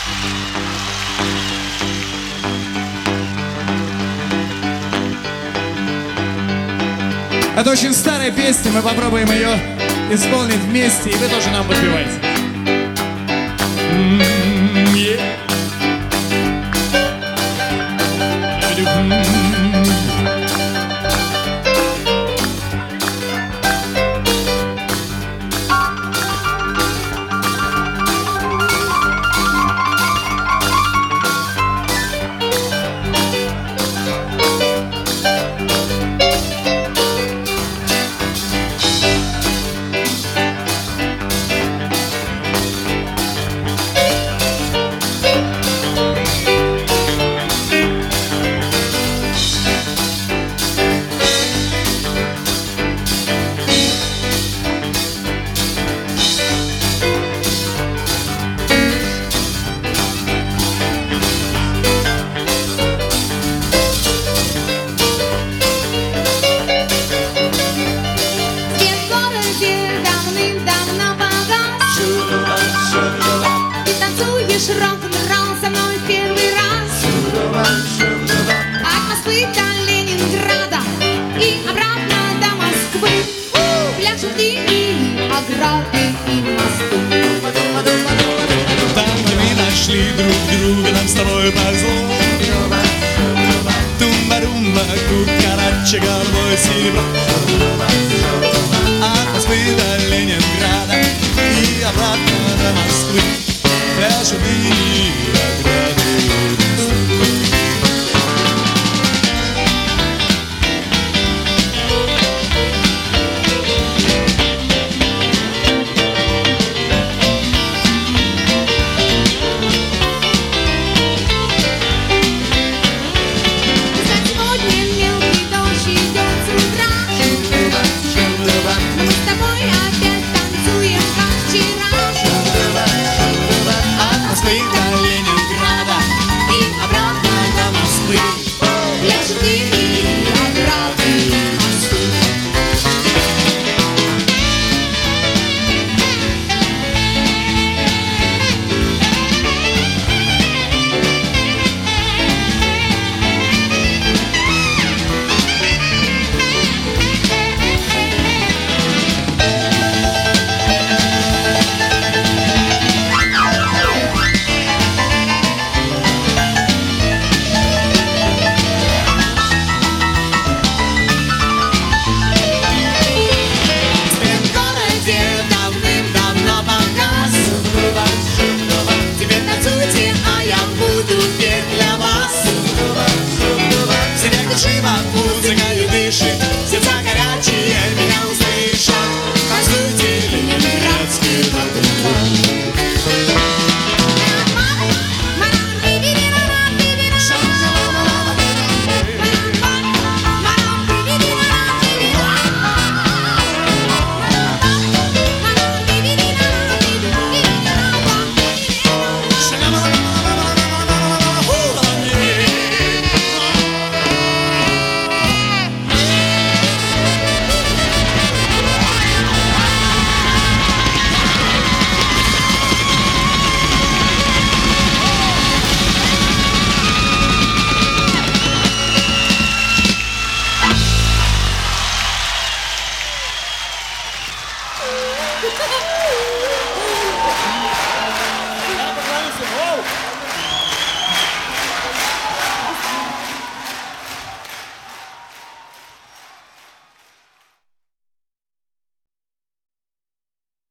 Это очень старая песня, мы попробуем ее исполнить вместе, и вы тоже нам подпевайте. Рок-н-ролл со мной в первый раз. От Москвы до Ленинграда и обратно до Москвы. Пляшут и ограды, и мосты. Там, где мы нашли друг друга, нам с тобой повезло. Тумба-румба, кукарача, голубое серебро. От Москвы до Ленинграда и обратно до Москвы. Пляшут и